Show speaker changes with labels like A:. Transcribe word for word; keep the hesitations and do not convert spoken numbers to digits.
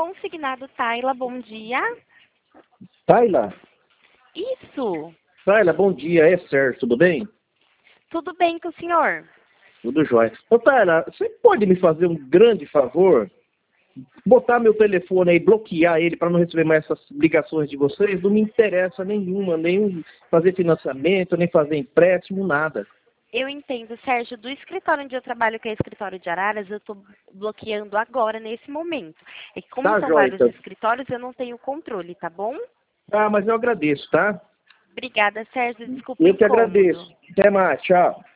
A: Consignado Tayla, bom dia.
B: Tayla?
A: Isso.
B: Tayla, bom dia. É Sérgio, tudo bem?
A: Tudo bem com o senhor?
B: Tudo jóia. Ô, Tayla, você pode me fazer um grande favor? Botar meu telefone aí, bloquear ele para não receber mais essas ligações de vocês? Não me interessa nenhuma, nem fazer financiamento, nem fazer empréstimo, nada.
A: Eu entendo, Sérgio, do escritório onde eu trabalho, que é o escritório de Araras, eu estou bloqueando agora, nesse momento. E como
B: Tá
A: são
B: jóia,
A: vários
B: então.
A: escritórios, eu não tenho controle, tá bom?
B: Ah, mas eu agradeço, tá?
A: Obrigada, Sérgio. Desculpa o
B: Eu que
A: incômodo.
B: agradeço. Até mais, tchau.